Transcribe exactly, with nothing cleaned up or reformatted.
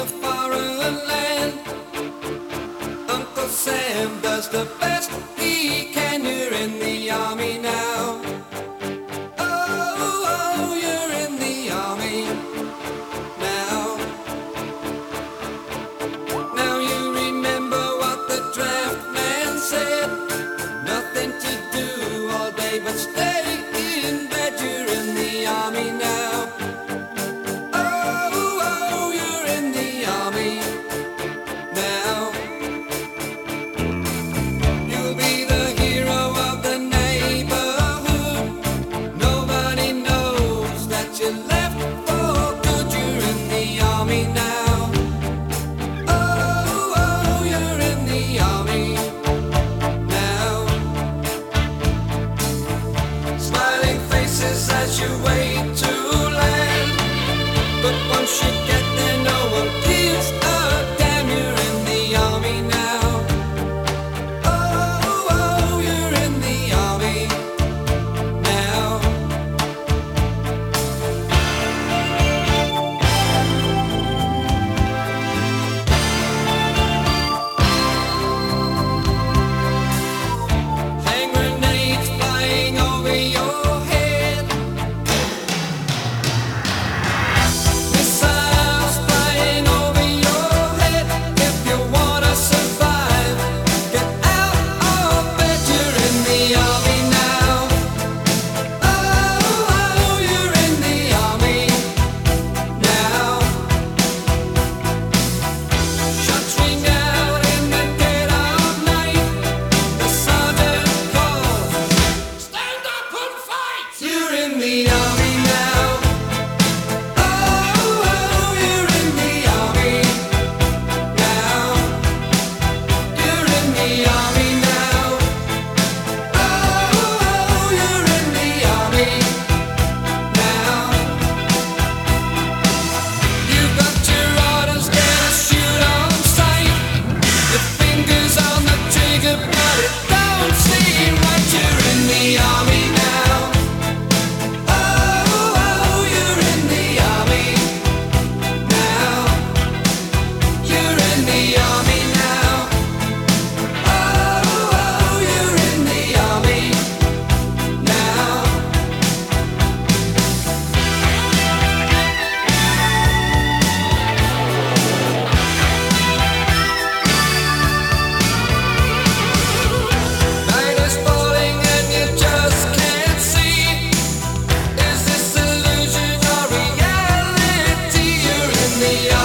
a foreign land. Uncle Sam does the best he can. You're in the army now. Oh, oh, you're in the army now. Now you remember what the draft man said. Nothing to do all day but stay in bed. You're in the army now. Oh, oh, you're in the army now. You'll be the hero of the neighborhood. Nobody knows that you left for good. You're in the army now. Oh, oh, you're in the army now. Smiling faces as you wait to land. But once you get there, no one gives a damn. You're in the army now. Oh, oh, you're in the army now. Hand grenades flying over your head. Missiles flying over your head. If you wanna survive, get out of bed. You're in the army now. Oh, oh, you're in the army now. Shots ring out in the dead of night. The sergeant calls, stand up and fight. You're in the army now. Oh, oh, you're in the army now. You're in the army now. Oh, oh, you're in the army now. You've got your orders, get a shoot on sight. Your fingers on the trigger, but it don't seem right. You're in the army now. Oh, oh, you're in the army now. You're in the army now. Oh, oh, you're in the army now. Night is falling and you just can't see. Is this illusion or reality? You're in the